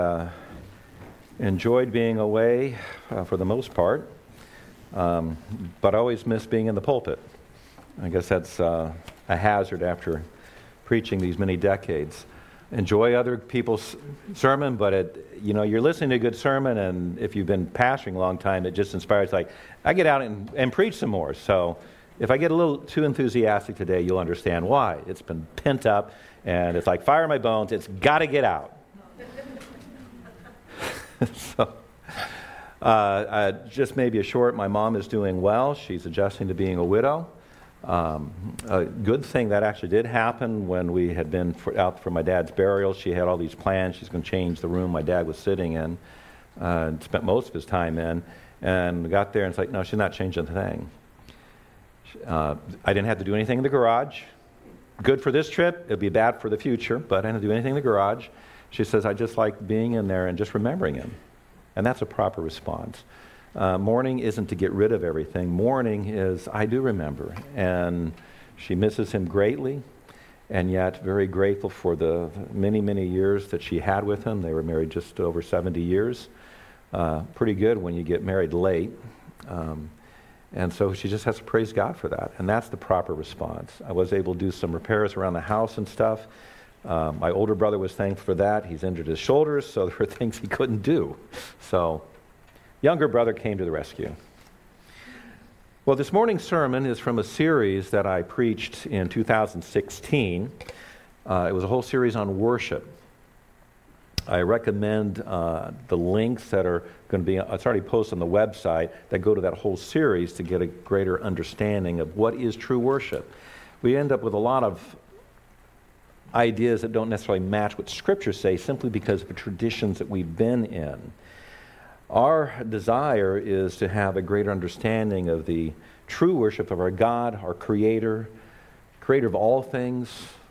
Enjoyed being away for the most part, but I always miss being in the pulpit. I guess that's a hazard after preaching these many decades. Enjoy other people's sermon, but you're listening to a good sermon, and if you've been pastoring a long time, it just inspires, like, I get out and preach some more. So if I get a little too enthusiastic today, you'll understand why. It's been pent up, and it's like fire in my bones. It's got to get out. So, just maybe a short, my mom is doing well. She's adjusting to being a widow. A good thing that actually did happen when we had been out for my dad's burial. She had all these plans. She's going to change the room my dad was sitting in, and spent most of his time in. And we got there, and it's like, no, she's not changing a thing. I didn't have to do anything in the garage. Good for this trip. It'll be bad for the future, but I didn't do anything in the garage. She says, I just like being in there and just remembering him. And that's a proper response. Mourning isn't to get rid of everything. Mourning is, I do remember. And she misses him greatly, and yet very grateful for the many, many years that she had with him. They were married just over 70 years. Pretty good when you get married late. And so she just has to praise God for that. And that's the proper response. I was able to do some repairs around the house and stuff. My older brother was thankful for that. He's injured his shoulders, so there were things he couldn't do. So younger brother came to the rescue. Well, this morning's sermon is from a series that I preached in 2016. It was a whole series on worship. I recommend the links that are going to be, it's already posted on the website, that go to that whole series to get a greater understanding of what is true worship. We end up with a lot of ideas that don't necessarily match what Scripture says simply because of the traditions that we've been in. Our desire is to have a greater understanding of the true worship of our God, our Creator, Creator of all things,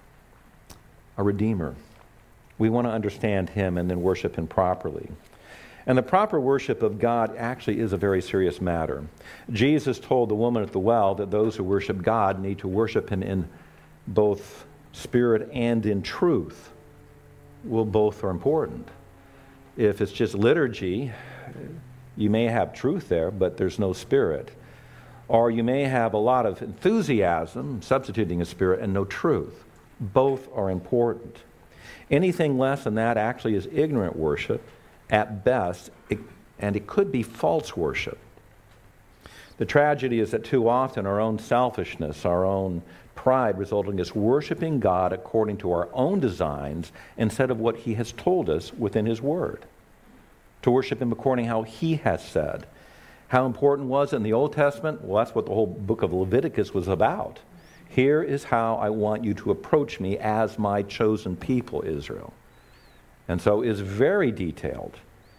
our Redeemer. We want to understand Him and then worship Him properly. And the proper worship of God actually is a very serious matter. Jesus told the woman at the well that those who worship God need to worship Him in both spirit and in truth. Well, both are important. If it's just liturgy, you may have truth there, but there's no spirit. Or you may have a lot of enthusiasm, substituting a spirit, and no truth. Both are important. Anything less than that actually is ignorant worship at best, and it could be false worship. The tragedy is that too often our own selfishness, our own pride resulting in us worshiping God according to our own designs instead of what He has told us within His Word. To worship Him according to how He has said. How important was it in the Old Testament? Well, that's what the whole book of Leviticus was about. Here is how I want you to approach me as my chosen people, Israel. And so it's very detailed.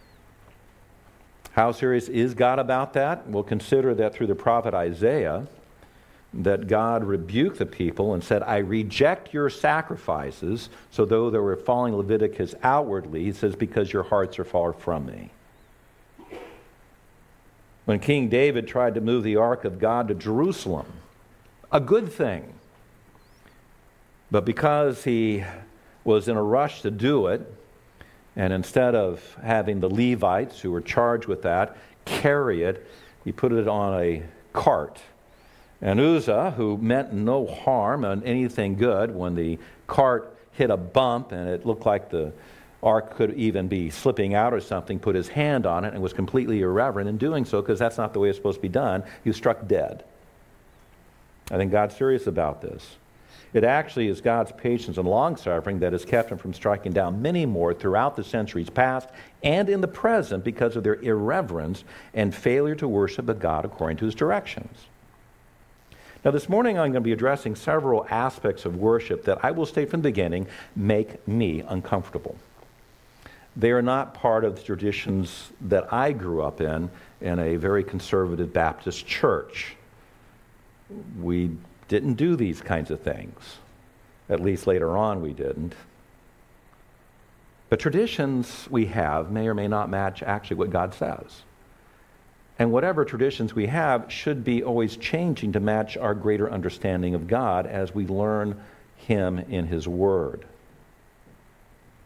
How serious is God about that? We'll consider that through the prophet Isaiah, that God rebuked the people and said, I reject your sacrifices. So though they were following Leviticus outwardly, He says, because your hearts are far from me. When King David tried to move the ark of God to Jerusalem, a good thing. But because he was in a rush to do it, and instead of having the Levites, who were charged with that, carry it, he put it on a cart. And Uzzah, who meant no harm and anything good, when the cart hit a bump and it looked like the ark could even be slipping out or something, put his hand on it and was completely irreverent in doing so, because that's not the way it's supposed to be done. He was struck dead. I think God's serious about this. It actually is God's patience and long-suffering that has kept Him from striking down many more throughout the centuries past and in the present because of their irreverence and failure to worship a God according to His directions. Now, this morning I'm going to be addressing several aspects of worship that I will state from the beginning make me uncomfortable. They are not part of the traditions that I grew up in a very conservative Baptist church. We didn't do these kinds of things. At least later on we didn't. But traditions we have may or may not match actually what God says. And whatever traditions we have should be always changing to match our greater understanding of God as we learn Him in His Word.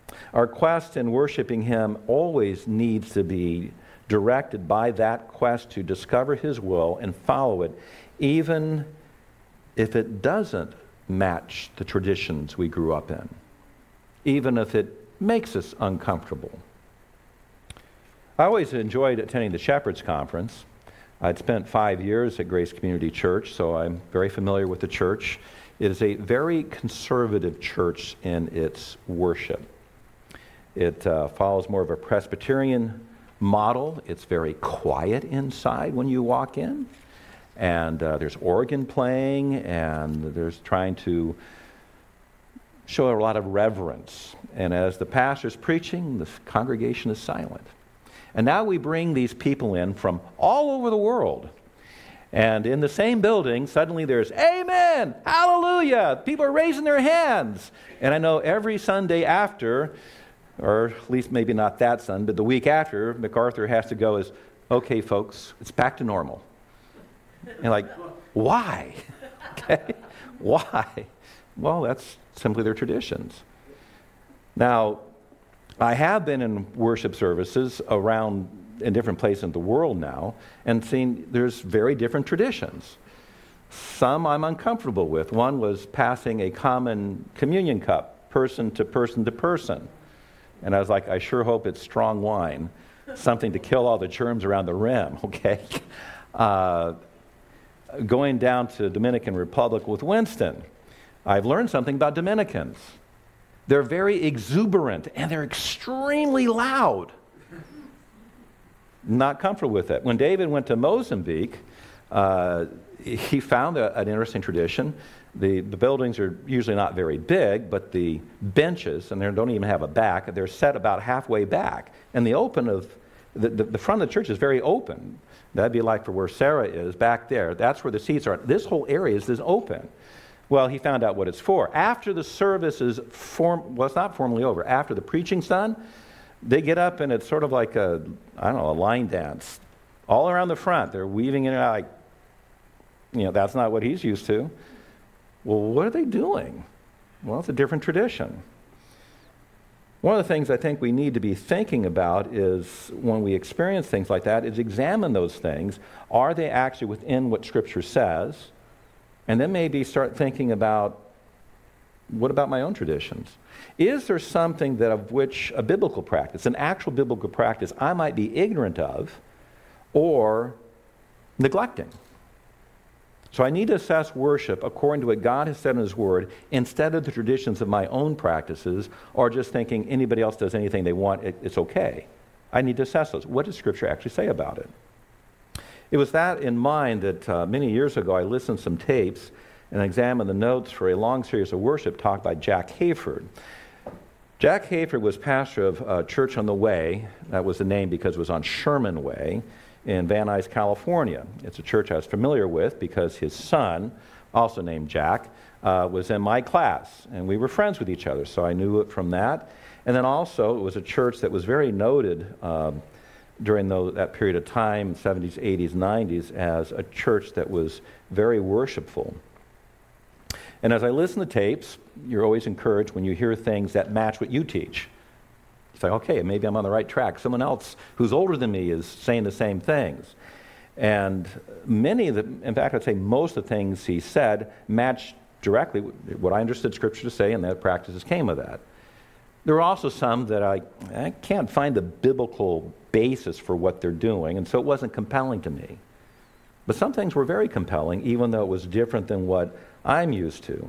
Our quest in worshiping Him always needs to be directed by that quest to discover His will and follow it, even if it doesn't match the traditions we grew up in, even if it makes us uncomfortable. I always enjoyed attending the Shepherd's Conference. I'd spent 5 years at Grace Community Church, so I'm very familiar with the church. It is a very conservative church in its worship. It follows more of a Presbyterian model. It's very quiet inside when you walk in. And there's organ playing, and there's trying to show a lot of reverence. And as the pastor's preaching, the congregation is silent. And now we bring these people in from all over the world. And in the same building, suddenly there's amen, hallelujah. People are raising their hands. And I know every Sunday after, or at least maybe not that Sunday, but the week after, MacArthur has to go is, okay, folks, it's back to normal. And like, why? Okay, why? Well, that's simply their traditions. Now, I have been in worship services around in different places in the world now and seen there's very different traditions. Some I'm uncomfortable with. One was passing a common communion cup, person to person to person. And I was like, I sure hope it's strong wine, something to kill all the germs around the rim, okay? Going down to Dominican Republic with Winston, I've learned something about Dominicans. They're very exuberant, and they're extremely loud. Not comfortable with it. When David went to Mozambique, he found an interesting tradition. The buildings are usually not very big, but the benches, and they don't even have a back, they're set about halfway back. And the front of the church is very open. That'd be like for where Sarah is, back there. That's where the seats are. This whole area is open. Well, he found out what it's for. After the service is it's not formally over. After the preaching's done, they get up and it's sort of like a line dance. All around the front, they're weaving in and out like, that's not what he's used to. Well, what are they doing? Well, it's a different tradition. One of the things I think we need to be thinking about is when we experience things like that is examine those things. Are they actually within what Scripture says? And then maybe start thinking about, what about my own traditions? Is there something that of which a biblical practice, an actual biblical practice, I might be ignorant of or neglecting? So I need to assess worship according to what God has said in His Word instead of the traditions of my own practices or just thinking anybody else does anything they want, it's okay. I need to assess those. What does Scripture actually say about it? It was that in mind that many years ago I listened to some tapes and examined the notes for a long series of worship talk by Jack Hayford. Jack Hayford was pastor of Church on the Way. That was the name because it was on Sherman Way in Van Nuys, California. It's a church I was familiar with because his son, also named Jack, was in my class, and we were friends with each other, so I knew it from that. And then also, it was a church that was very noted during that period of time, 70s, 80s, 90s, as a church that was very worshipful. And as I listen to tapes, you're always encouraged when you hear things that match what you teach. It's like, okay, maybe I'm on the right track. Someone else who's older than me is saying the same things. And in fact, I'd say most of the things he said matched directly what I understood Scripture to say, and that practices came of that. There were also some that I can't find the biblical basis for what they're doing, and so it wasn't compelling to me. But some things were very compelling, even though it was different than what I'm used to.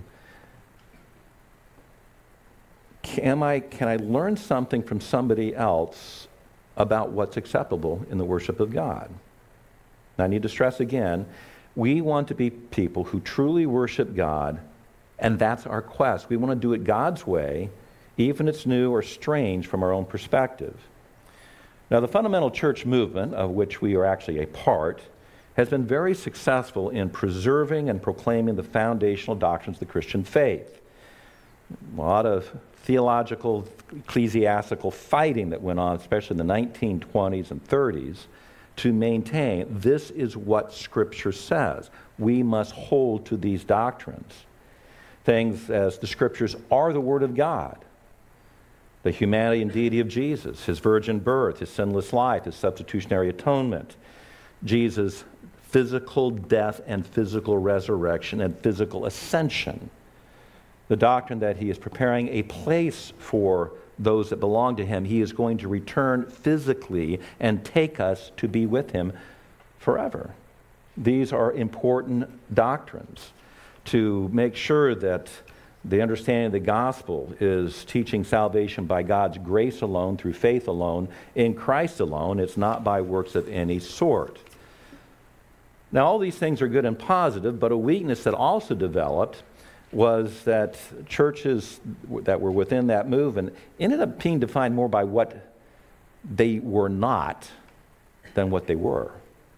Can I learn something from somebody else about what's acceptable in the worship of God? And I need to stress again, we want to be people who truly worship God, and that's our quest. We want to do it God's way, even if it's new or strange from our own perspective. Now, the fundamental church movement, of which we are actually a part, has been very successful in preserving and proclaiming the foundational doctrines of the Christian faith. A lot of theological, ecclesiastical fighting that went on, especially in the 1920s and 30s, to maintain this is what Scripture says. We must hold to these doctrines. Things as the Scriptures are the Word of God, the humanity and deity of Jesus, his virgin birth, his sinless life, his substitutionary atonement, Jesus' physical death and physical resurrection and physical ascension, the doctrine that he is preparing a place for those that belong to him. He is going to return physically and take us to be with him forever. These are important doctrines to make sure that the understanding of the gospel is teaching salvation by God's grace alone, through faith alone, in Christ alone. It's not by works of any sort. Now, all these things are good and positive, but a weakness that also developed was that churches that were within that movement ended up being defined more by what they were not than what they were.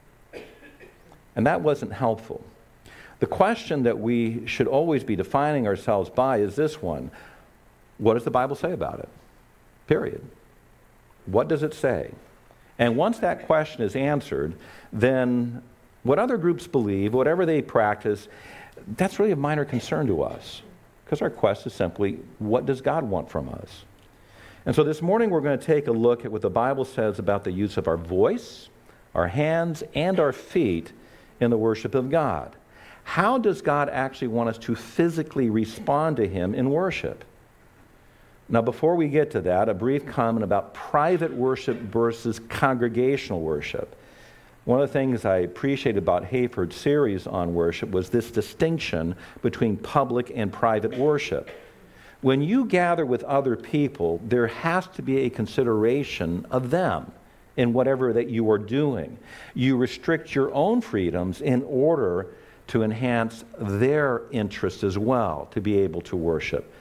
And that wasn't helpful. The question that we should always be defining ourselves by is this one: what does the Bible say about it? Period. What does it say? And once that question is answered, then what other groups believe, whatever they practice, that's really a minor concern to us. Because our quest is simply, what does God want from us? And so this morning we're going to take a look at what the Bible says about the use of our voice, our hands, and our feet in the worship of God. How does God actually want us to physically respond to him in worship? Now, before we get to that, a brief comment about private worship versus congregational worship. One of the things I appreciated about Hayford's series on worship was this distinction between public and private worship. When you gather with other people, there has to be a consideration of them in whatever that you are doing. You restrict your own freedoms in order to enhance their interests as well, to be able to worship.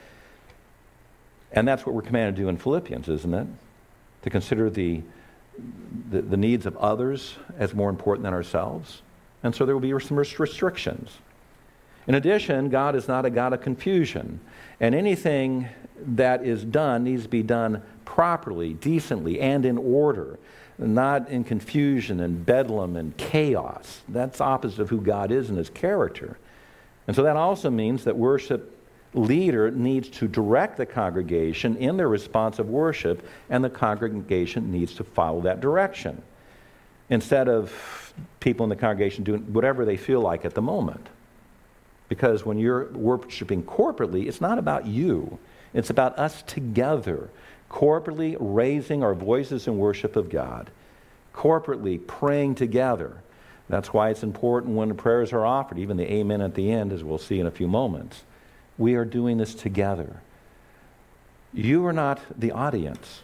And that's what we're commanded to do in Philippians, isn't it? To consider the needs of others as more important than ourselves. And so there will be some restrictions. In addition, God is not a God of confusion. And anything that is done needs to be done properly, decently, and in order. Not in confusion and bedlam and chaos. That's opposite of who God is and his character. And so that also means that worship leader needs to direct the congregation in their response of worship, and the congregation needs to follow that direction, instead of people in the congregation doing whatever they feel like at the moment. Because when you're worshiping corporately, it's not about you. It's about us together, corporately raising our voices in worship of God, corporately praying together. That's why it's important when the prayers are offered, even the amen at the end, as we'll see in a few moments. We are doing this together. You are not the audience.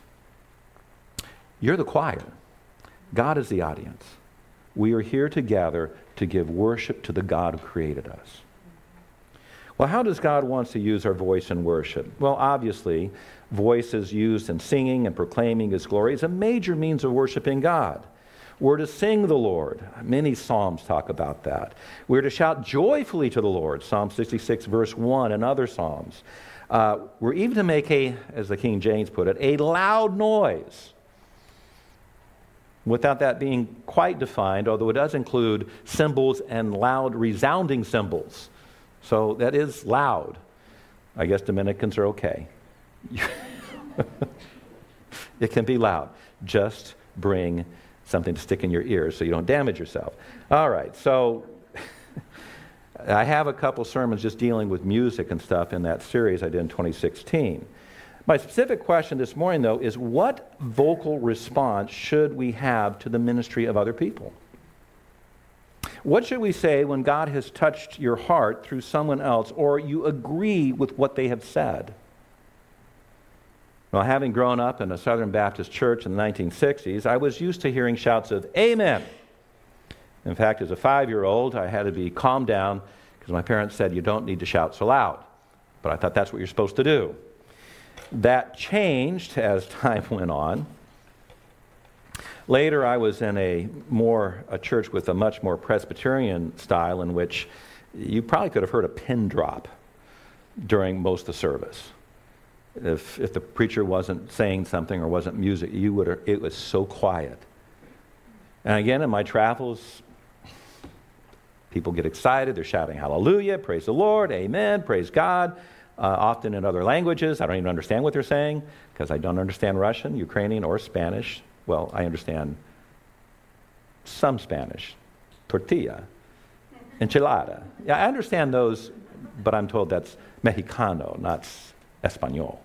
You're the choir. God is the audience. We are here together to give worship to the God who created us. Well, how does God want to use our voice in worship? Well, obviously, voices used in singing and proclaiming his glory is a major means of worshiping God. We're to sing the Lord. Many Psalms talk about that. We're to shout joyfully to the Lord. Psalm 66, verse 1, and other Psalms. We're even to make as the King James put it, a loud noise. Without that being quite defined, although it does include cymbals and loud resounding cymbals. So that is loud. I guess Dominicans are okay. It can be loud. Just bring something to stick in your ears so you don't damage yourself. All right, so I have a couple sermons just dealing with music and stuff in that series I did in 2016. My specific question this morning, though, is what vocal response should we have to the ministry of other people? What should we say when God has touched your heart through someone else, or you agree with what they have said? Well, having grown up in a Southern Baptist church in the 1960s, I was used to hearing shouts of amen. In fact, as a 5-year-old, I had to be calmed down because my parents said you don't need to shout so loud. But I thought that's what you're supposed to do. That changed as time went on. Later, I was in a church with a much more Presbyterian style in which you probably could have heard a pin drop during most of the service. If the preacher wasn't saying something or wasn't music, it was so quiet. And again, in my travels, people get excited. They're shouting hallelujah, praise the Lord, amen, praise God. often in other languages. I don't even understand what they're saying because I don't understand Russian, Ukrainian, or Spanish. Well, I understand some Spanish. Tortilla, enchilada. Yeah, I understand those, but I'm told that's Mexicano, not Espanol.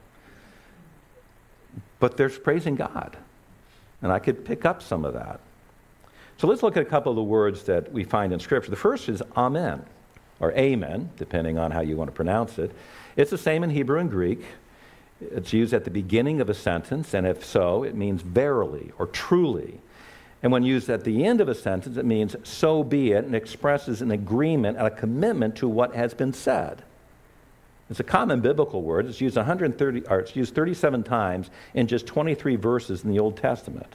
But they're praising God, and I could pick up some of that. So let's look at a couple of the words that we find in Scripture. The first is amen, or amen, depending on how you want to pronounce it. It's the same in Hebrew and Greek. It's used at the beginning of a sentence, and if so, it means verily or truly. And when used at the end of a sentence, it means so be it, and expresses an agreement and a commitment to what has been said. It's a common biblical word. It's used 37 times in just 23 verses in the Old Testament.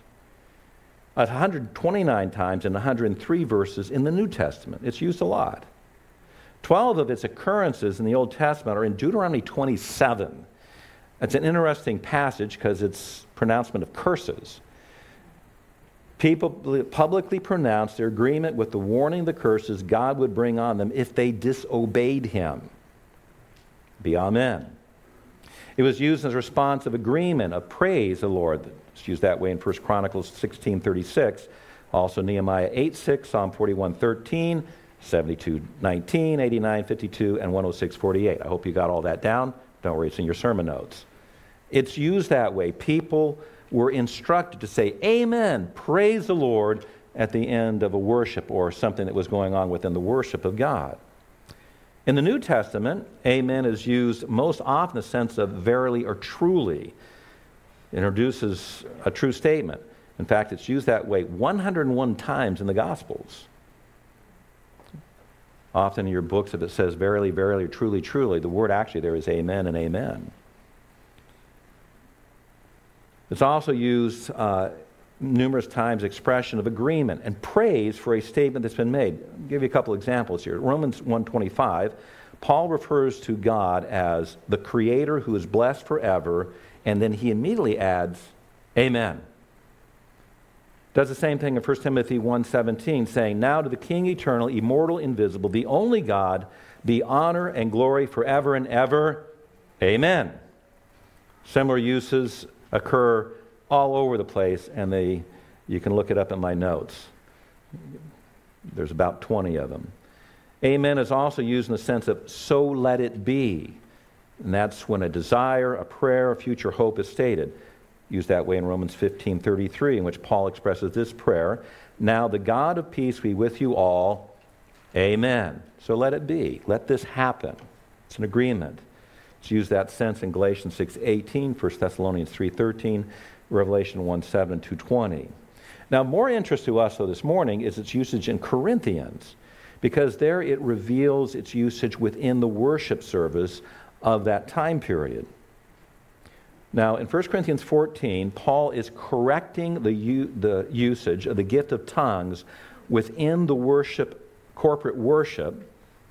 129 times in 103 verses in the New Testament. It's used a lot. 12 of its occurrences in the Old Testament are in Deuteronomy 27. It's an interesting passage because it's pronouncement of curses. People publicly pronounced their agreement with the warning of the curses God would bring on them if they disobeyed him. Be amen. It was used as a response of agreement, of praise the Lord. It's used that way in 1 Chronicles 16:36, also Nehemiah 8:6, Psalm 41:13, 72:19, 89:52, and 106:48. I hope you got all that down. Don't worry, it's in your sermon notes. It's used that way. People were instructed to say, amen, praise the Lord, at the end of a worship or something that was going on within the worship of God. In the New Testament, amen is used most often in the sense of verily or truly. It introduces a true statement. In fact, it's used that way 101 times in the Gospels. Often in your books, if it says verily, verily, truly, truly, the word actually there is amen and amen. It's also used numerous times, expression of agreement and praise for a statement that's been made. I'll give you a couple examples here. Romans 1:25, Paul refers to God as the Creator who is blessed forever, and then he immediately adds, amen. Does the same thing in 1 Timothy 1:17, saying, now to the King eternal, immortal, invisible, the only God, be honor and glory forever and ever. Amen. Similar uses occur all over the place, and you can look it up in my notes. There's about 20 of them. Amen is also used in the sense of so let it be. And that's when a desire, a prayer, a future hope is stated. Used that way in Romans 15:33, in which Paul expresses this prayer, now the God of peace be with you all. Amen. So let it be. Let this happen. It's an agreement. It's used that sense in Galatians 6:18, 1 Thessalonians 3:13, Revelation 1:7, 2:20. Now, more interest to us, though, this morning is its usage in Corinthians, because there it reveals its usage within the worship service of that time period. Now, in 1 Corinthians 14, Paul is correcting the usage of the gift of tongues within the worship, corporate worship.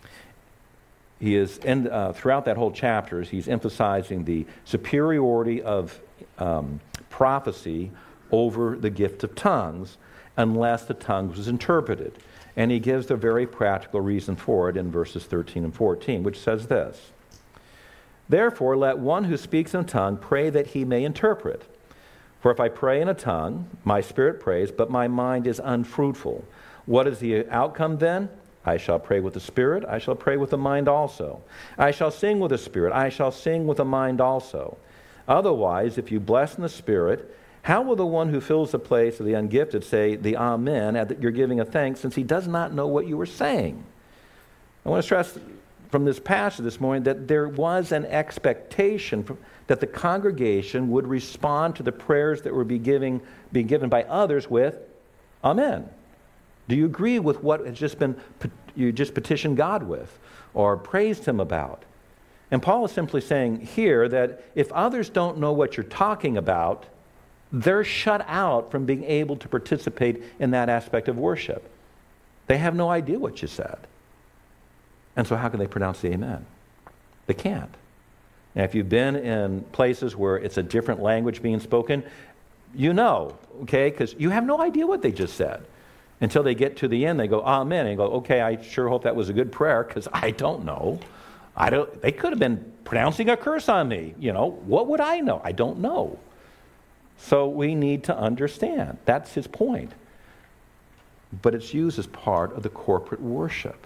He is, throughout that whole chapter, he's emphasizing the superiority of prophecy over the gift of tongues unless the tongue was interpreted. And he gives a very practical reason for it in verses 13 and 14, which says this, therefore, let one who speaks in a tongue pray that he may interpret. For if I pray in a tongue, my spirit prays, but my mind is unfruitful. What is the outcome then? I shall pray with the spirit, I shall pray with the mind also. I shall sing with the spirit, I shall sing with the mind also. Otherwise, if you bless in the spirit, how will the one who fills the place of the ungifted say the amen that you're giving a thanks, since he does not know what you were saying? I want to stress from this passage this morning that there was an expectation that the congregation would respond to the prayers that were being given by others with amen. Do you agree with what has just been you just petitioned God with or praised him about? And Paul is simply saying here that if others don't know what you're talking about, they're shut out from being able to participate in that aspect of worship. They have no idea what you said. And so how can they pronounce the amen? They can't. Now, if you've been in places where it's a different language being spoken, you know, okay, because you have no idea what they just said. Until they get to the end, they go, amen, and you go, okay, I sure hope that was a good prayer, because I don't know. They could have been pronouncing a curse on me. What would I know? I don't know. So we need to understand. That's his point. But it's used as part of the corporate worship.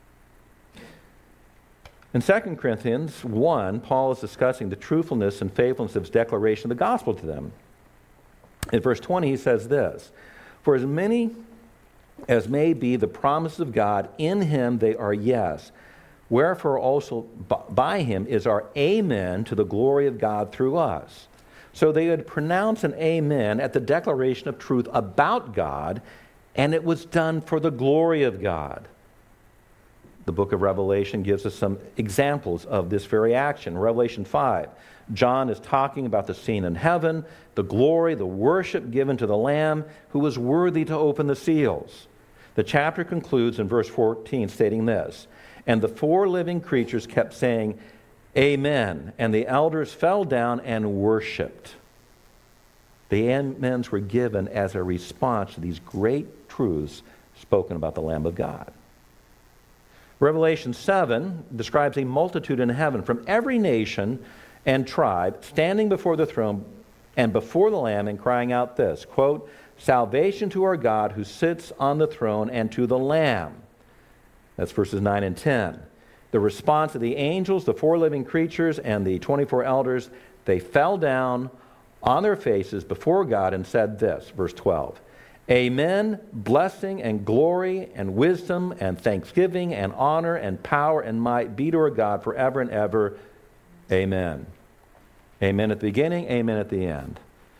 In 2 Corinthians 1, Paul is discussing the truthfulness and faithfulness of his declaration of the gospel to them. In verse 20, he says this, "For as many as may be the promises of God, in him they are yes. Wherefore also by him is our amen to the glory of God through us." So they would pronounce an amen at the declaration of truth about God, and it was done for the glory of God. The book of Revelation gives us some examples of this very action. Revelation 5, John is talking about the scene in heaven, the glory, the worship given to the Lamb who was worthy to open the seals. The chapter concludes in verse 14 stating this, "And the 4 living creatures kept saying, Amen, and the elders fell down and worshipped." The amens were given as a response to these great truths spoken about the Lamb of God. Revelation 7 describes a multitude in heaven from every nation and tribe standing before the throne and before the Lamb and crying out this, quote, "Salvation to our God who sits on the throne and to the Lamb." That's verses 9 and 10. The response of the angels, the 4 living creatures, and the 24 elders, they fell down on their faces before God and said this, verse 12, "Amen, blessing and glory and wisdom and thanksgiving and honor and power and might be to our God forever and ever. Amen." Amen at the beginning, amen at the end.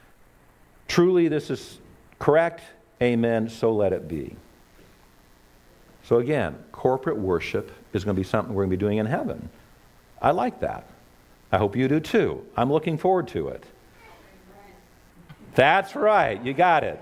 Truly this is correct, amen, so let it be. So again, corporate worship is going to be something we're going to be doing in heaven. I like that. I hope you do too. I'm looking forward to it. That's right, you got it.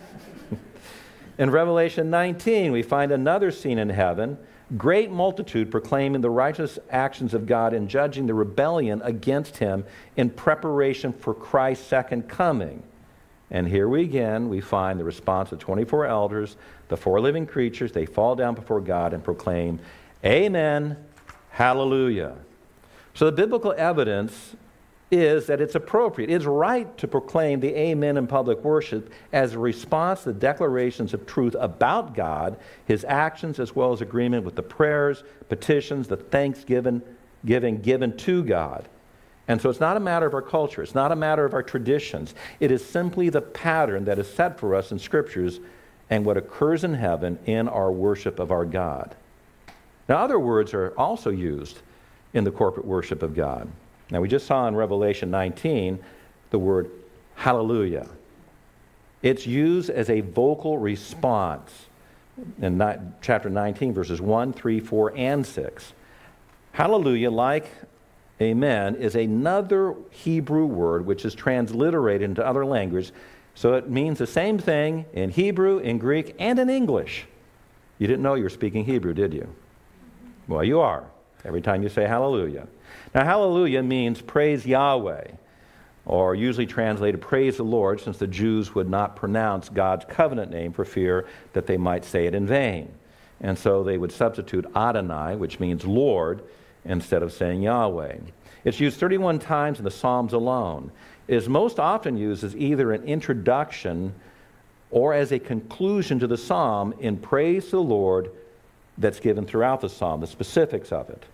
In Revelation 19, we find another scene in heaven, great multitude proclaiming the righteous actions of God and judging the rebellion against him in preparation for Christ's second coming. And here we find the response of 24 elders, the 4 living creatures. They fall down before God and proclaim, "Amen, hallelujah." So the biblical evidence is that it's appropriate, it's right to proclaim the amen in public worship as a response to the declarations of truth about God, his actions, as well as agreement with the prayers, petitions, the thanksgiving given to God. And so it's not a matter of our culture, it's not a matter of our traditions. It is simply the pattern that is set for us in Scriptures and what occurs in heaven in our worship of our God. Now, other words are also used in the corporate worship of God. Now, we just saw in Revelation 19 the word hallelujah. It's used as a vocal response in chapter 19, verses 1, 3, 4, and 6. Hallelujah, like amen, is another Hebrew word which is transliterated into other languages. So it means the same thing in Hebrew, in Greek, and in English. You didn't know you were speaking Hebrew, did you? Well, you are, every time you say hallelujah. Now, hallelujah means praise Yahweh, or usually translated praise the Lord, since the Jews would not pronounce God's covenant name for fear that they might say it in vain. And so they would substitute Adonai, which means Lord, instead of saying Yahweh. It's used 31 times in the Psalms alone. It is most often used as either an introduction or as a conclusion to the psalm in praise to the Lord that's given throughout the psalm, the specifics of it.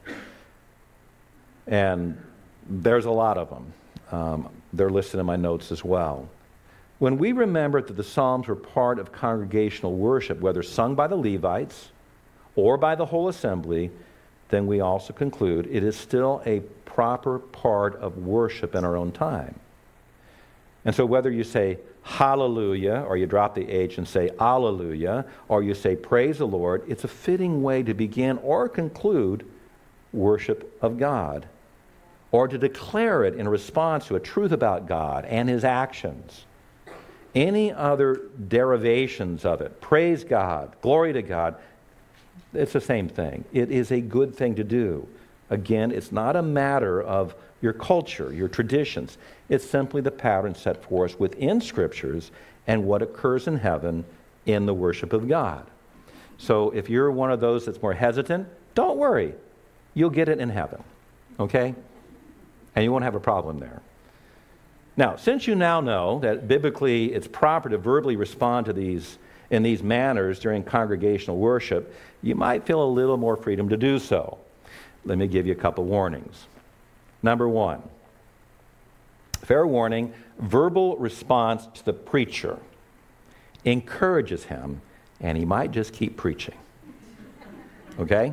And there's a lot of them. They're listed in my notes as well. When we remember that the Psalms were part of congregational worship, whether sung by the Levites or by the whole assembly, then we also conclude it is still a proper part of worship in our own time. And so whether you say hallelujah, or you drop the H and say alleluia, or you say praise the Lord, it's a fitting way to begin or conclude worship of God, or to declare it in response to a truth about God and his actions. Any other derivations of it, praise God, glory to God, it's the same thing. It is a good thing to do. Again, it's not a matter of your culture, your traditions. It's simply the pattern set for us within Scriptures and what occurs in heaven in the worship of God. So if you're one of those that's more hesitant, don't worry. you'll get it in heaven, okay? And you won't have a problem there. Now, since you now know that biblically it's proper to verbally respond to these in these manners during congregational worship, you might feel a little more freedom to do so. Let me give you a couple warnings. Number one, fair warning, verbal response to the preacher encourages him, and he might just keep preaching. Okay?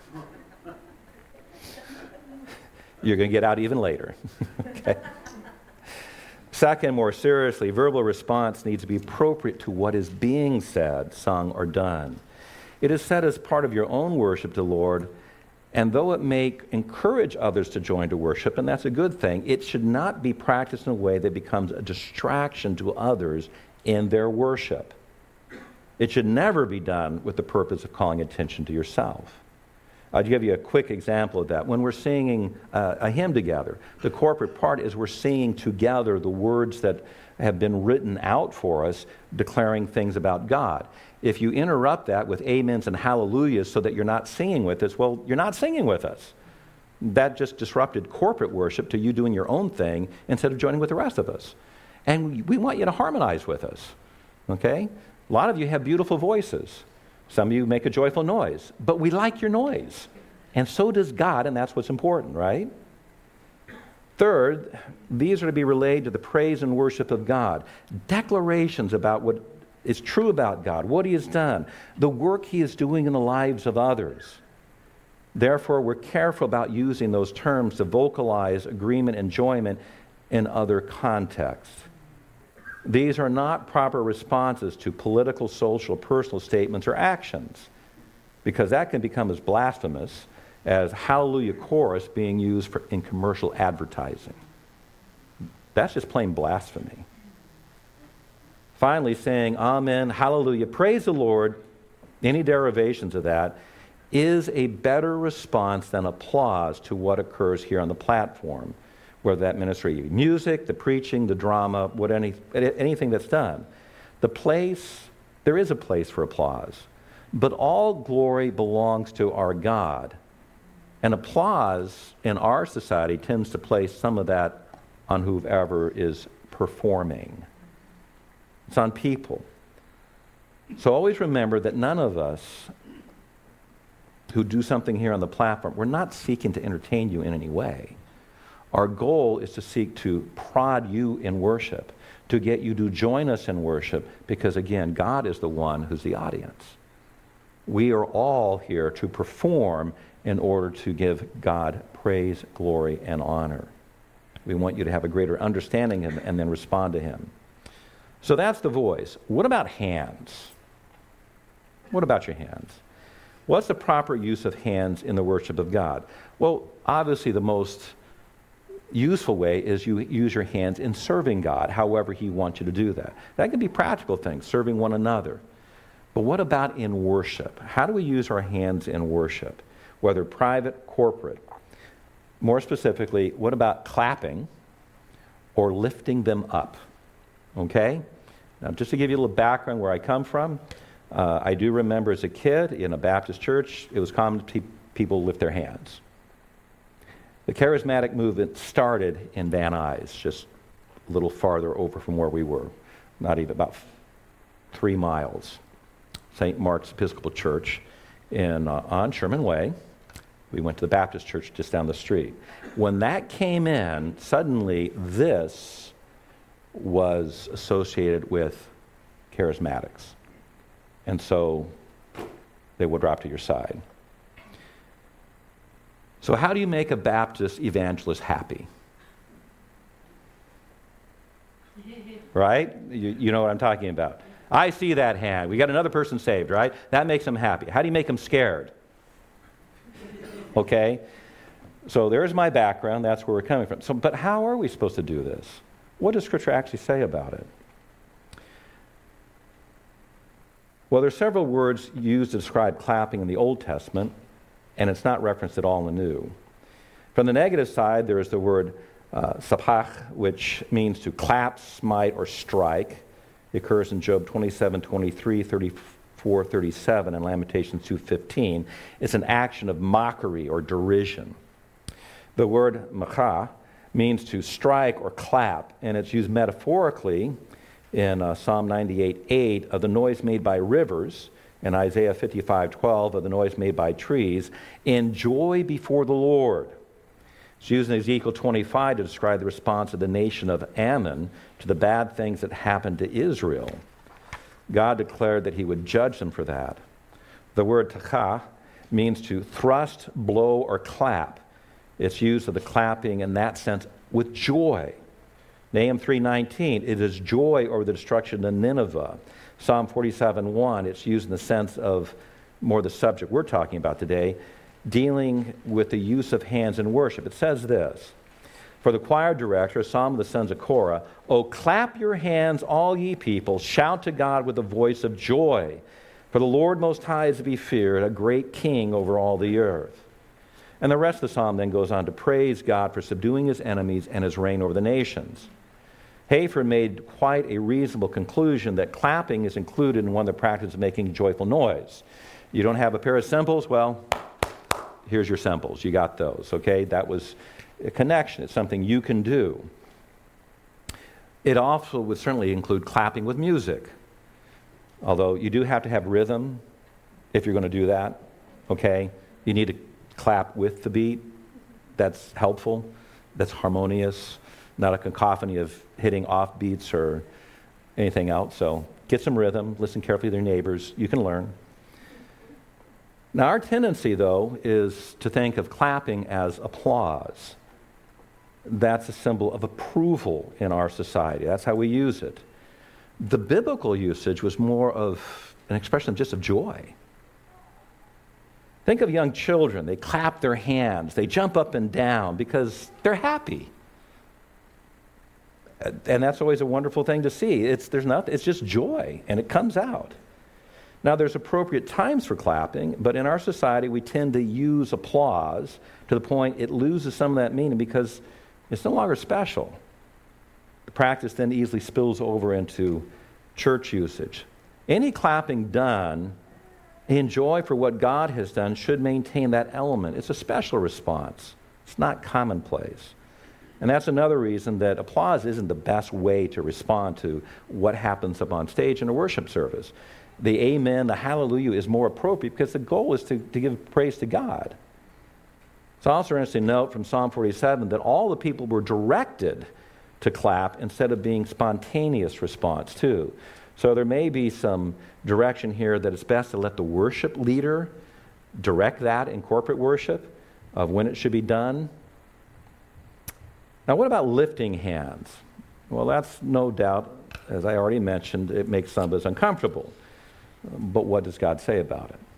You're going to get out even later. Okay? Second, more seriously, verbal response needs to be appropriate to what is being said, sung, or done. It is said as part of your own worship to the Lord, and though it may encourage others to join to worship, and that's a good thing, it should not be practiced in a way that becomes a distraction to others in their worship. It should never be done with the purpose of calling attention to yourself. I'll give you a quick example of that. When we're singing a hymn together, the corporate part is we're singing together the words that have been written out for us, declaring things about God. If you interrupt that with amens and hallelujahs so that you're not singing with us, well, you're not singing with us. That just disrupted corporate worship to you doing your own thing instead of joining with the rest of us. And we want you to harmonize with us, okay? A lot of you have beautiful voices. Some of you make a joyful noise, but we like your noise. And so does God, and that's what's important, right? Third, these are to be relayed to the praise and worship of God. Declarations about what is true about God, what He has done, the work He is doing in the lives of others. Therefore, we're careful about using those terms to vocalize agreement, enjoyment in other contexts. These are not proper responses to political, social, personal statements or actions, because that can become as blasphemous as Hallelujah Chorus being used in commercial advertising. That's just plain blasphemy. Finally, saying Amen, Hallelujah, praise the Lord, any derivations of that, is a better response than applause to what occurs here on the platform, whether that ministry, music, the preaching, the drama, anything that's done. There is a place for applause, but all glory belongs to our God. And applause in our society tends to place some of that on whoever is performing. It's on people. So always remember that none of us who do something here on the platform, we're not seeking to entertain you in any way. Our goal is to seek to prod you in worship, to get you to join us in worship, because again, God is the one who's the audience. We are all here to perform in order to give God praise, glory, and honor. We want you to have a greater understanding of Him and then respond to Him. So that's the voice. What about hands? What about your hands? What's the proper use of hands in the worship of God? Well, obviously the most useful way is you use your hands in serving God, however He wants you to do that. That can be practical things, serving one another. But what about in worship? How do we use our hands in worship, whether private, corporate? More specifically, what about clapping or lifting them up? Okay? Now, just to give you a little background where I come from, I do remember as a kid in a Baptist church, it was common to people lift their hands. The charismatic movement started in Van Nuys, just a little farther over from where we were, not even about 3 miles. St. Mark's Episcopal Church on Sherman Way. We went to the Baptist church just down the street. When that came in, suddenly this was associated with charismatics. And so they would drop to your side. So how do you make a Baptist evangelist happy? Right? You know what I'm talking about. I see that hand. We got another person saved, right? That makes them happy. How do you make them scared? Okay? So there's my background. That's where we're coming from. But how are we supposed to do this? What does Scripture actually say about it? Well, there's several words used to describe clapping in the Old Testament, and it's not referenced at all in the New. From the negative side, there is the word sapach, which means to clap, smite, or strike. It occurs in Job 27, 23, 4:37 and Lamentations 2:15. It's an action of mockery or derision. The word macha means to strike or clap, and it's used metaphorically in Psalm 98:8 of the noise made by rivers, and Isaiah 55:12 of the noise made by trees, in joy before the Lord. It's used in Ezekiel 25 to describe the response of the nation of Ammon to the bad things that happened to Israel. God declared that he would judge them for that. The word tacha means to thrust, blow, or clap. It's used of the clapping in that sense with joy. Nahum 3:19, it is joy over the destruction of Nineveh. Psalm 47:1, it's used in the sense of more the subject we're talking about today, dealing with the use of hands in worship. It says this, for the choir director, a psalm of the sons of Korah, "O clap your hands, all ye people, shout to God with a voice of joy. For the Lord Most High is to be feared, a great king over all the earth." And the rest of the psalm then goes on to praise God for subduing his enemies and his reign over the nations. Hayford made quite a reasonable conclusion that clapping is included in one of the practices of making joyful noise. You don't have a pair of cymbals? Well, here's your cymbals. You got those, okay? That was a connection. It's something you can do. It also would certainly include clapping with music, although you do have to have rhythm if you're going to do that, okay? You need to clap with the beat. That's helpful. That's harmonious, not a cacophony of hitting off beats or anything else. So get some rhythm, listen carefully to your neighbors. You can learn. Now, our tendency, though, is to think of clapping as applause. That's a symbol of approval in our society. That's how we use it. The biblical usage was more of an expression just of joy. Think of young children. They clap their hands. They jump up and down because they're happy. And that's always a wonderful thing to see. It's just joy, and it comes out. Now, there's appropriate times for clapping, but in our society, we tend to use applause to the point it loses some of that meaning because it's no longer special. The practice then easily spills over into church usage. Any clapping done in joy for what God has done should maintain that element. It's a special response. It's not commonplace. And that's another reason that applause isn't the best way to respond to what happens up on stage in a worship service. The amen, the hallelujah is more appropriate because the goal is to give praise to God. It's also interesting to note from Psalm 47 that all the people were directed to clap instead of being spontaneous response too. So there may be some direction here that it's best to let the worship leader direct that in corporate worship of when it should be done. Now, what about lifting hands? Well, that's no doubt, as I already mentioned, it makes some of us uncomfortable. But what does God say about it?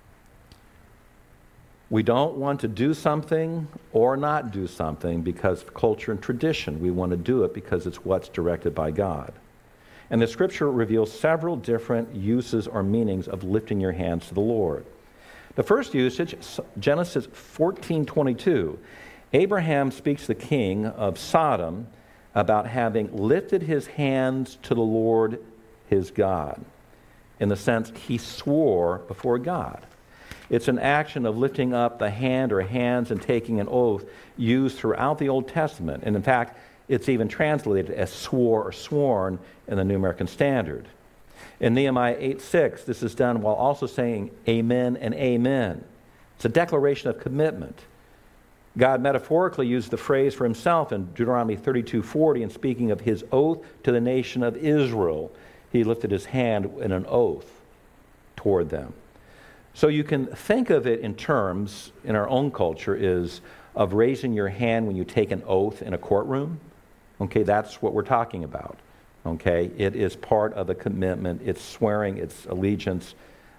We don't want to do something or not do something because of culture and tradition. We want to do it because it's what's directed by God. And the Scripture reveals several different uses or meanings of lifting your hands to the Lord. The first usage, Genesis 14:22. Abraham speaks to the king of Sodom about having lifted his hands to the Lord his God. In the sense, he swore before God. It's an action of lifting up the hand or hands and taking an oath used throughout the Old Testament. And in fact, it's even translated as swore or sworn in the New American Standard. In Nehemiah 8:6, this is done while also saying amen and amen. It's a declaration of commitment. God metaphorically used the phrase for himself in Deuteronomy 32:40 in speaking of his oath to the nation of Israel. He lifted his hand in an oath toward them. So you can think of it in terms, in our own culture, is of raising your hand when you take an oath in a courtroom. Okay, that's what we're talking about. Okay, it is part of a commitment. It's swearing, it's allegiance.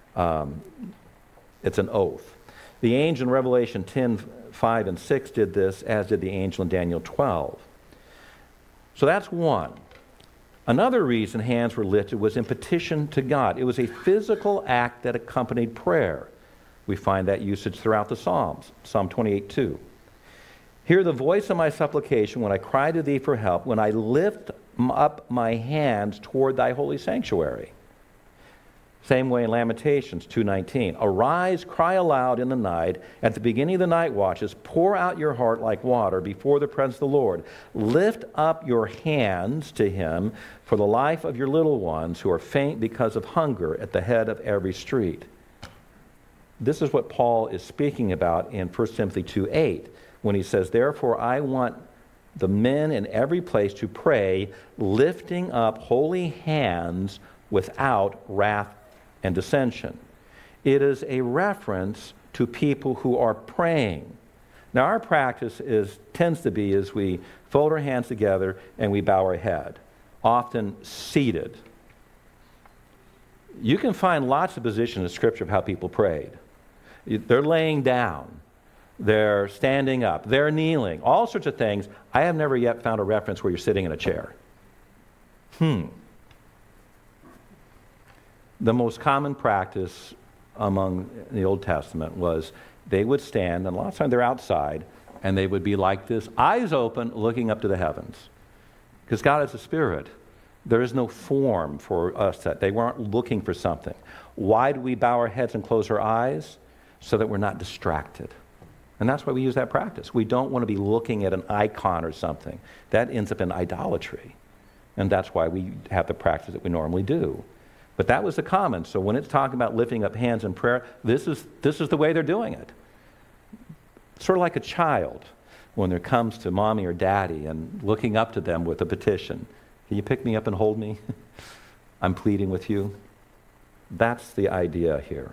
It's an oath. The angel in Revelation 10:5 and 6 did this, as did the angel in Daniel 12. So that's one. Another reason hands were lifted was in petition to God. It was a physical act that accompanied prayer. We find that usage throughout the Psalms. Psalm 28:2. Hear the voice of my supplication when I cry to thee for help, when I lift up my hands toward thy holy sanctuary. Same way in Lamentations 2:19. Arise, cry aloud in the night. At the beginning of the night watches, pour out your heart like water before the presence of the Lord. Lift up your hands to him for the life of your little ones who are faint because of hunger at the head of every street. This is what Paul is speaking about in 1 Timothy 2:8 when he says, therefore I want the men in every place to pray, lifting up holy hands without wrath and dissension. It is a reference to people who are praying. Now our practice tends to be is we fold our hands together and we bow our head, often seated. You can find lots of positions in Scripture of how people prayed. They're laying down, they're standing up, they're kneeling, all sorts of things. I have never yet found a reference where you're sitting in a chair. The most common practice among the Old Testament was they would stand, and a lot of times they're outside, and they would be like this, eyes open, looking up to the heavens. Because God is a spirit. There is no form for us that they weren't looking for something. Why do we bow our heads and close our eyes? So that we're not distracted. And that's why we use that practice. We don't want to be looking at an icon or something. That ends up in idolatry. And that's why we have the practice that we normally do. But that was the common. So when it's talking about lifting up hands in prayer, this is the way they're doing it. Sort of like a child when there comes to mommy or daddy and looking up to them with a petition. Can you pick me up and hold me? I'm pleading with you. That's the idea here.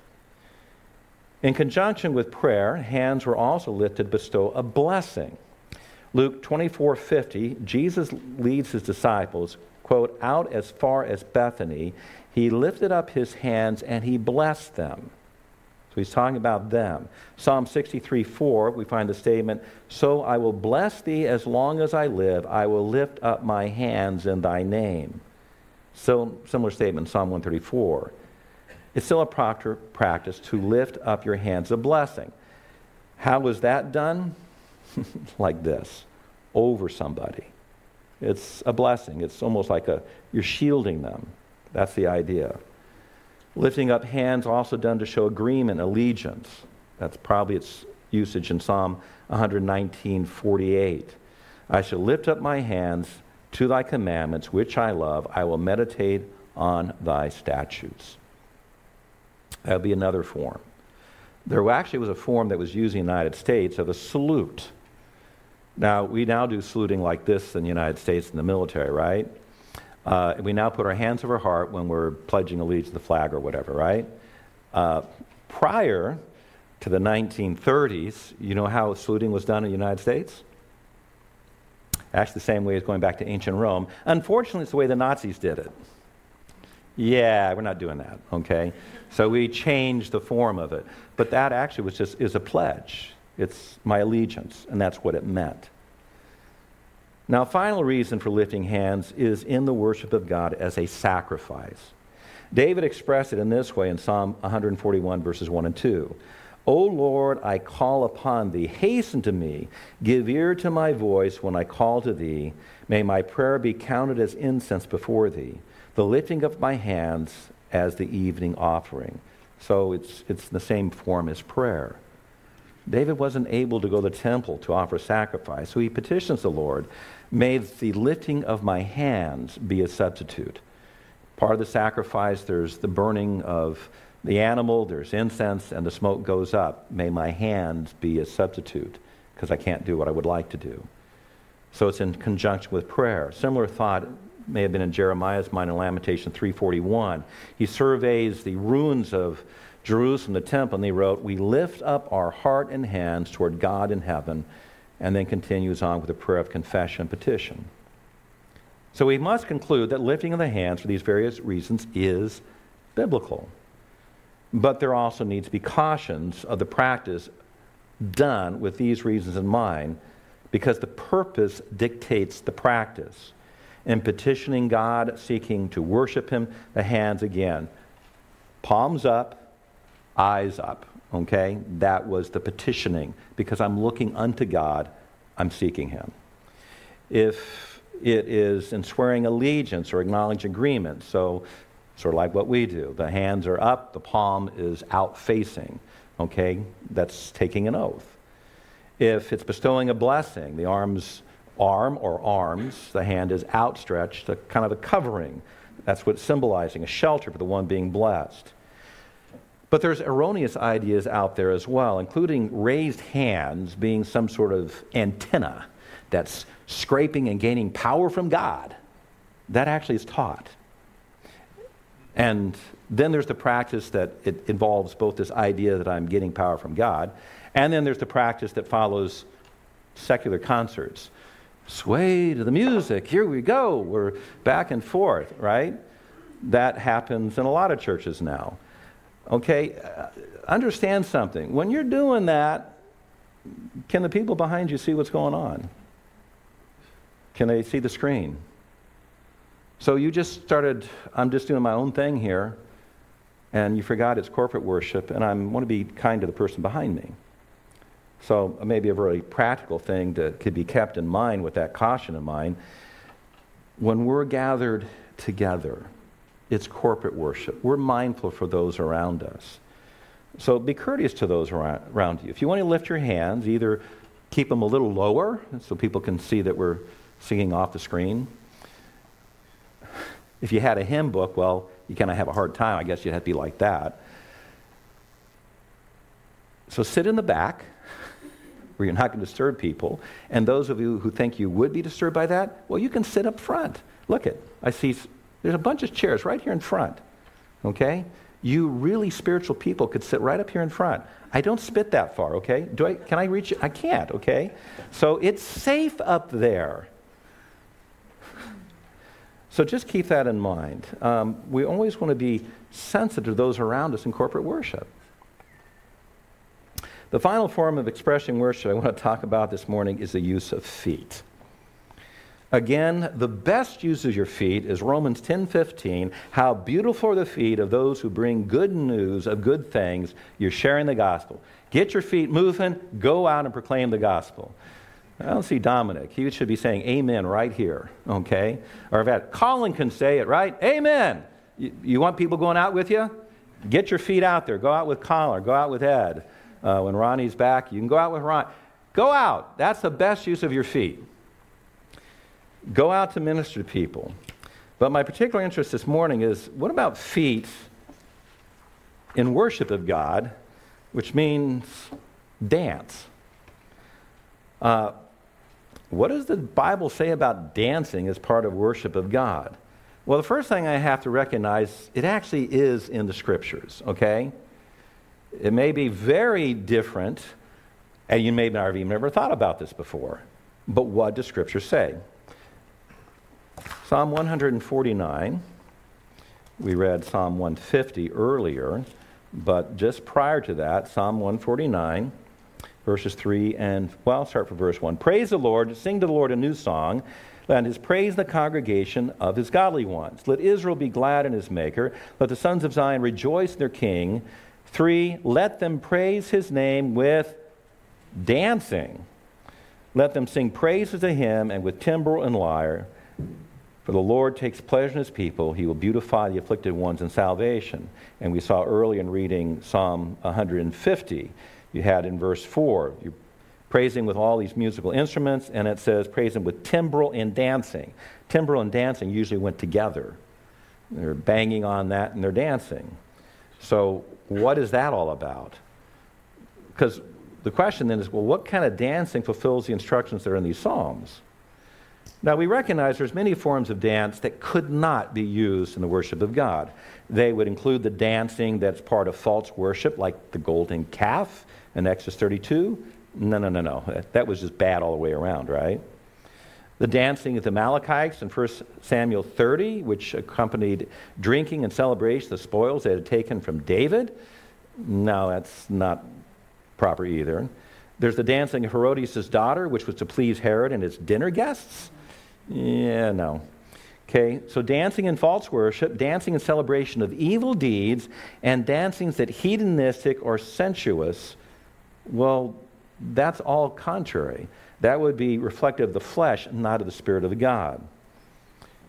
In conjunction with prayer, hands were also lifted to bestow a blessing. Luke 24:50, Jesus leads his disciples, quote, out as far as Bethany. He lifted up his hands and he blessed them. So he's talking about them. Psalm 63:4, we find the statement, so I will bless thee as long as I live. I will lift up my hands in thy name. So similar statement, Psalm 134. It's still a proper practice to lift up your hands, a blessing. How was that done? Like this, over somebody. It's a blessing. It's almost like you're shielding them. That's the idea. Lifting up hands also done to show agreement, allegiance. That's probably its usage in Psalm 119:48. I shall lift up my hands to thy commandments, which I love. I will meditate on thy statutes. That would be another form. There actually was a form that was used in the United States of a salute. Now, we now do saluting like this in the United States in the military, right? We now put our hands over our heart when we're pledging allegiance to the flag or whatever, right? Prior to the 1930s, you know how saluting was done in the United States? Actually, the same way as going back to ancient Rome. Unfortunately, it's the way the Nazis did it. Yeah, we're not doing that, okay? So we changed the form of it. But that actually is a pledge. It's my allegiance, and that's what it meant. Now, final reason for lifting hands is in the worship of God as a sacrifice. David expressed it in this way in Psalm 141, verses 1 and 2. O Lord, I call upon thee. Hasten to me. Give ear to my voice when I call to thee. May my prayer be counted as incense before thee, the lifting of my hands as the evening offering. So it's the same form as prayer. David wasn't able to go to the temple to offer sacrifice, so he petitions the Lord, may the lifting of my hands be a substitute. Part of the sacrifice, there's the burning of the animal, there's incense, and the smoke goes up. May my hands be a substitute, because I can't do what I would like to do. So it's in conjunction with prayer. Similar thought may have been in Jeremiah's mind in Lamentation 3:41. He surveys the ruins of Jerusalem, the temple, and he wrote, we lift up our heart and hands toward God in heaven, and then continues on with a prayer of confession and petition. So we must conclude that lifting of the hands for these various reasons is biblical. But there also needs to be cautions of the practice done with these reasons in mind, because the purpose dictates the practice. In petitioning God, seeking to worship him, the hands again, palms up, eyes up, okay? That was the petitioning, because I'm looking unto God, I'm seeking him. If it is in swearing allegiance or acknowledging agreement, so sort of like what we do. The hands are up, the palm is out facing. Okay? That's taking an oath. If it's bestowing a blessing, the arm or arms, the hand is outstretched, a kind of a covering. That's what it's symbolizing, a shelter for the one being blessed. But there's erroneous ideas out there as well, including raised hands being some sort of antenna that's scraping and gaining power from God. That actually is taught. And then there's the practice that it involves both this idea that I'm getting power from God, and then there's the practice that follows secular concerts. Sway to the music, here we go, we're back and forth, right? That happens in a lot of churches now. Okay, understand something. When you're doing that, can the people behind you see what's going on? Can they see the screen? So you just started, I'm just doing my own thing here, and you forgot it's corporate worship, and I want to be kind to the person behind me. So maybe a very practical thing that could be kept in mind with that caution in mind. When we're gathered together, it's corporate worship. We're mindful for those around us. So be courteous to those around you. If you want to lift your hands, either keep them a little lower so people can see that we're singing off the screen. If you had a hymn book, well, you kind of have a hard time. I guess you'd have to be like that. So sit in the back where you're not going to disturb people. And those of you who think you would be disturbed by that, well, you can sit up front. Look I see there's a bunch of chairs right here in front. Okay? You really spiritual people could sit right up here in front. I don't spit that far, okay? Can I reach it? I can't, okay? So it's safe up there. So just keep that in mind. We always want to be sensitive to those around us in corporate worship. The final form of expressing worship I want to talk about this morning is the use of feet. Again, the best use of your feet is Romans 10:15. How beautiful are the feet of those who bring good news of good things. You're sharing the gospel. Get your feet moving. Go out and proclaim the gospel. I don't see Dominic. He should be saying amen right here, okay? Or if Colin can say it, right? Amen. You want people going out with you? Get your feet out there. Go out with Colin or go out with Ed. When Ronnie's back, you can go out with Ron. Go out. That's the best use of your feet. Go out to minister to people. But my particular interest this morning is, what about feet in worship of God, which means dance? What does the Bible say about dancing as part of worship of God? Well, the first thing I have to recognize, it actually is in the Scriptures, okay? It may be very different, and you may not have even ever thought about this before, but what does Scripture say? Psalm 149, we read Psalm 150 earlier, but just prior to that, Psalm 149, verses 3 and, well, I'll start from verse 1. Praise the Lord, sing to the Lord a new song. Let his praise the congregation of his godly ones. Let Israel be glad in his maker. Let the sons of Zion rejoice in their king. 3, let them praise his name with dancing. Let them sing praises to him and with timbrel and lyre. For the Lord takes pleasure in his people. He will beautify the afflicted ones in salvation. And we saw early in reading Psalm 150, you had in verse 4, you praise him with all these musical instruments, and it says praise him with timbrel and dancing. Timbrel and dancing usually went together. They're banging on that and they're dancing. So what is that all about? Because the question then is, well, what kind of dancing fulfills the instructions that are in these psalms? Now, we recognize there's many forms of dance that could not be used in the worship of God. They would include the dancing that's part of false worship, like the golden calf in Exodus 32. No. That was just bad all the way around, right? The dancing of the Amalekites in 1 Samuel 30, which accompanied drinking and celebration of the spoils they had taken from David. No, that's not proper either. There's the dancing of Herodias' daughter, which was to please Herod and his dinner guests. Yeah, no. Okay, so dancing in false worship, dancing in celebration of evil deeds, and dancing that hedonistic or sensuous, well, that's all contrary. That would be reflective of the flesh, not of the Spirit of God.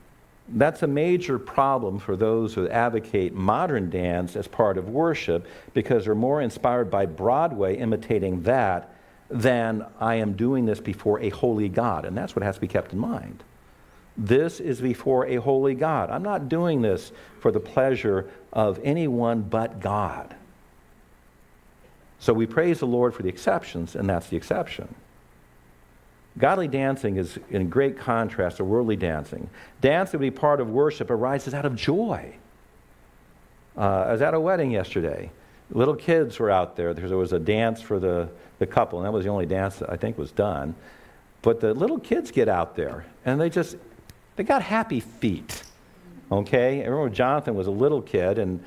That's a major problem for those who advocate modern dance as part of worship, because they're more inspired by Broadway imitating that than I am doing this before a holy God. And that's what has to be kept in mind. This is before a holy God. I'm not doing this for the pleasure of anyone but God. So we praise the Lord for the exceptions, and that's the exception. Godly dancing is in great contrast to worldly dancing. Dance that would be part of worship arises out of joy. I was at a wedding yesterday. Little kids were out there. There was a dance for the couple, and that was the only dance that I think was done. But the little kids get out there, and they got happy feet. Okay? I remember Jonathan was a little kid, and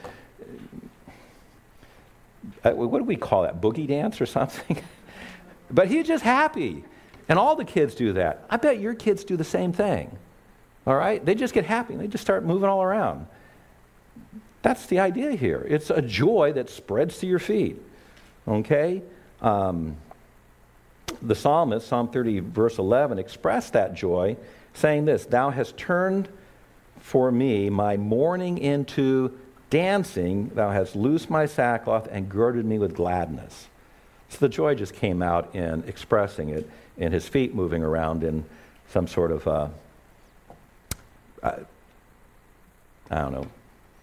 what do we call that? Boogie dance or something? But he's just happy. And all the kids do that. I bet your kids do the same thing. All right? They just get happy. They just start moving all around. That's the idea here. It's a joy that spreads to your feet. Okay? The psalmist, Psalm 30, verse 11, expressed that joy, saying this, "Thou hast turned for me my mourning into dancing. Thou hast loosed my sackcloth and girded me with gladness." So the joy just came out in expressing it, in his feet moving around in some sort of, I don't know.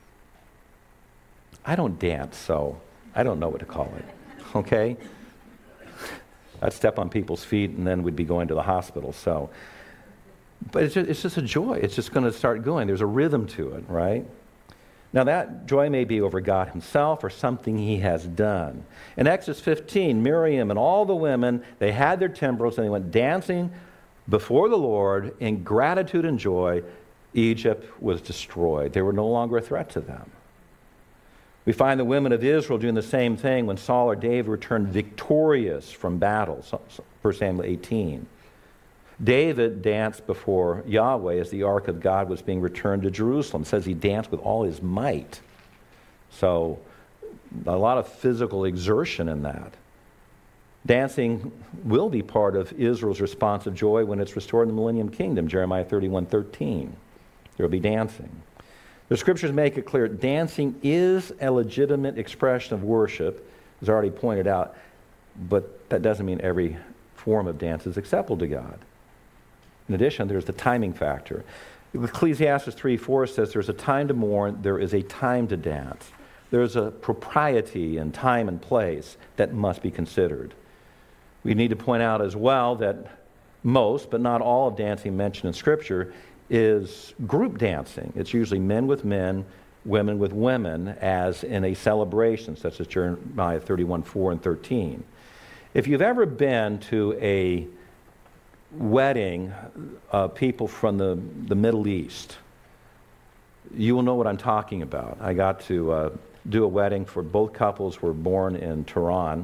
I don't dance, so I don't know what to call it, okay? I'd step on people's feet and then we'd be going to the hospital, so. But it's just a joy. It's just going to start going. There's a rhythm to it, right? Now that joy may be over God himself or something he has done. In Exodus 15, Miriam and all the women, they had their timbrels and they went dancing before the Lord in gratitude and joy. Egypt was destroyed. They were no longer a threat to them. We find the women of Israel doing the same thing when Saul or David returned victorious from battle, 1 Samuel 18. David danced before Yahweh as the ark of God was being returned to Jerusalem. It says he danced with all his might. So a lot of physical exertion in that. Dancing will be part of Israel's response of joy when it's restored in the millennium kingdom, Jeremiah 31:13. There will be dancing. The scriptures make it clear dancing is a legitimate expression of worship, as already pointed out, but that doesn't mean every form of dance is acceptable to God. In addition, there's the timing factor. Ecclesiastes 3:4 says there's a time to mourn, there is a time to dance. There's a propriety in time and place that must be considered. We need to point out as well that most, but not all of dancing mentioned in Scripture is group dancing. It's usually men with men, women with women, as in a celebration, such as Jeremiah 31:4 and 13. If you've ever been to a wedding of people from the Middle East, you will know what I'm talking about. I got to do a wedding for both couples were born in Tehran,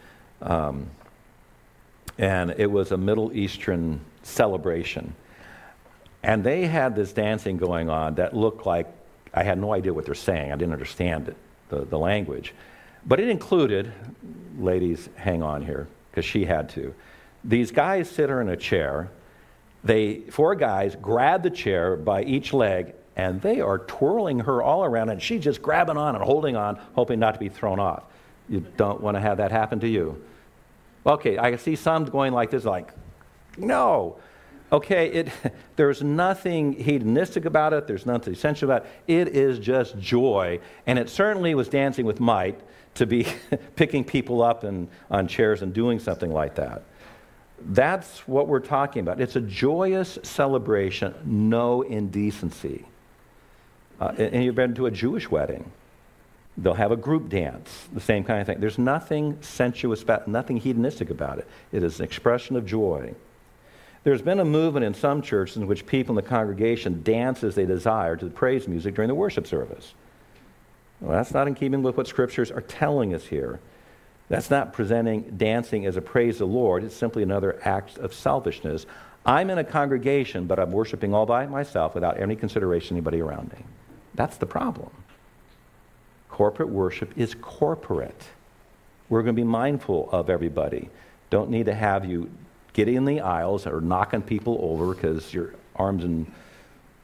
and it was a Middle Eastern celebration. And they had this dancing going on that looked like, I had no idea what they're saying. I didn't understand it, the language. But it included, ladies, hang on here, because she had to. These guys sit her in a chair. Four guys grab the chair by each leg, and they are twirling her all around, and she's just grabbing on and holding on, hoping not to be thrown off. You don't want to have that happen to you. Okay, I see some going like this, like, no. Okay, there's nothing hedonistic about it. There's nothing essential about it. It is just joy. And it certainly was dancing with might to be picking people up on chairs and doing something like that. That's what we're talking about. It's a joyous celebration, no indecency. And you've been to a Jewish wedding. They'll have a group dance, the same kind of thing. There's nothing sensuous about it, nothing hedonistic about it. It is an expression of joy. There's been a movement in some churches in which people in the congregation dance as they desire to the praise music during the worship service. Well, that's not in keeping with what scriptures are telling us here. That's not presenting dancing as a praise to the Lord. It's simply another act of selfishness. I'm in a congregation, but I'm worshiping all by myself without any consideration of anybody around me. That's the problem. Corporate worship is corporate. We're going to be mindful of everybody. Don't need to have you get in the aisles or knocking people over because your arms and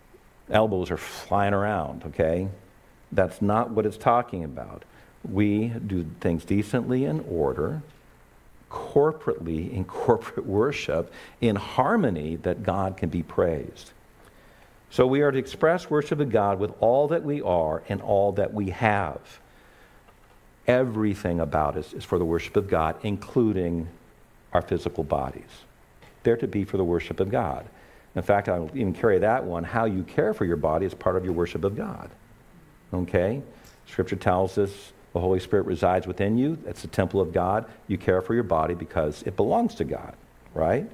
elbows are flying around, okay? That's not what it's talking about. We do things decently in order, corporately in corporate worship, in harmony that God can be praised. So we are to express worship of God with all that we are and all that we have. Everything about us is for the worship of God, including our physical bodies. They're to be for the worship of God. In fact, I'll even carry that one. How you care for your body is part of your worship of God. Okay? Scripture tells us the Holy Spirit resides within you. That's the temple of God. You care for your body because it belongs to God, right?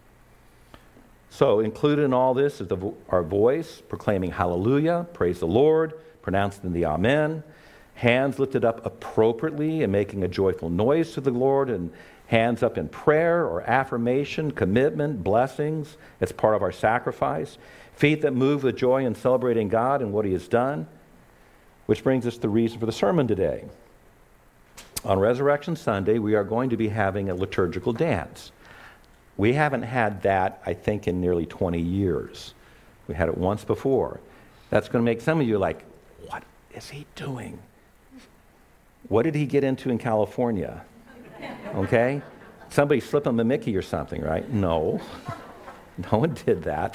So included in all this is our voice, proclaiming hallelujah, praise the Lord, pronouncing the amen, hands lifted up appropriately and making a joyful noise to the Lord, and hands up in prayer or affirmation, commitment, blessings. It's part of our sacrifice. Feet that move with joy in celebrating God and what He has done. Which brings us to the reason for the sermon today. On Resurrection Sunday, we are going to be having a liturgical dance. We haven't had that, I think, in nearly 20 years. We had it once before. That's going to make some of you like, what is he doing? What did he get into in California? Okay? Somebody slip him a Mickey or something, right? No. No one did that.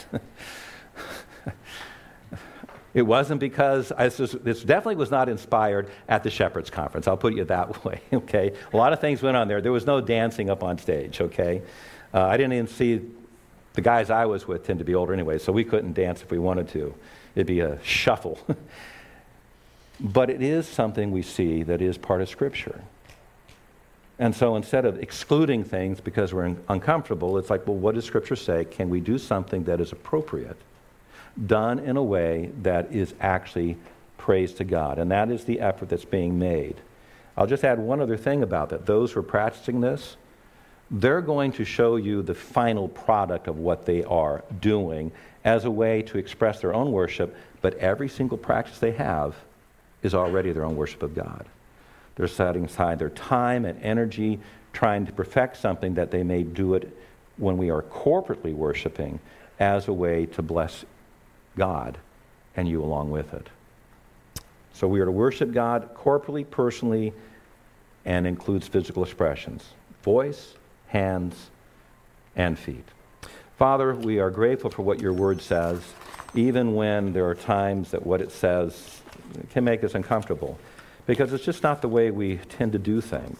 It wasn't because, this definitely was not inspired at the Shepherds Conference. I'll put it that way, okay? A lot of things went on there. There was no dancing up on stage, okay? I didn't even see, the guys I was with tend to be older anyway, so we couldn't dance if we wanted to. It'd be a shuffle. But it is something we see that is part of Scripture. And so instead of excluding things because we're uncomfortable, it's like, well, what does Scripture say? Can we do something that is appropriate, done in a way that is actually praise to God? And that is the effort that's being made. I'll just add one other thing about that. Those who are practicing this, they're going to show you the final product of what they are doing as a way to express their own worship, but every single practice they have is already their own worship of God. They're setting aside their time and energy trying to perfect something that they may do it when we are corporately worshiping as a way to bless God and you along with it. So we are to worship God corporately, personally, and includes physical expressions. Voice, hands, and feet. Father, we are grateful for what your word says, even when there are times that what it says can make us uncomfortable, because it's just not the way we tend to do things.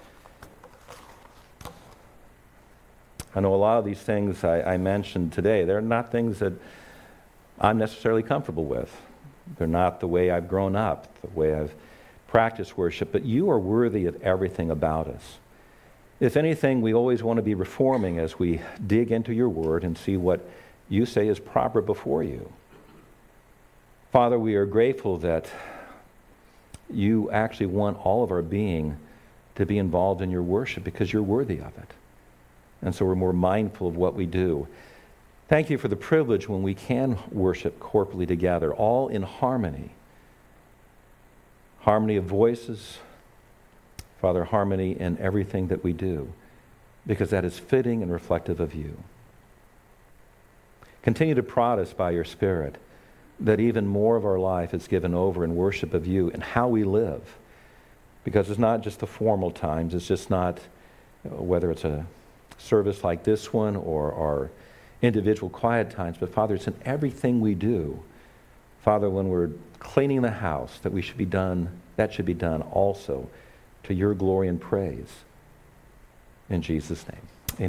I know a lot of these things I mentioned today, they're not things that I'm necessarily comfortable with. They're not the way I've grown up, the way I've practiced worship, but you are worthy of everything about us. If anything, we always want to be reforming as we dig into your word and see what you say is proper before you. Father, we are grateful that you actually want all of our being to be involved in your worship because you're worthy of it. And so we're more mindful of what we do. Thank you for the privilege when we can worship corporately together, all in harmony. Harmony of voices, Father, harmony in everything that we do, because that is fitting and reflective of you. Continue to prod us by your Spirit that even more of our life is given over in worship of you and how we live. Because it's not just the formal times, it's just not, whether it's a service like this one or our individual quiet times, but Father, it's in everything we do. Father, when we're cleaning the house, that should be done also to your glory and praise. In Jesus' name.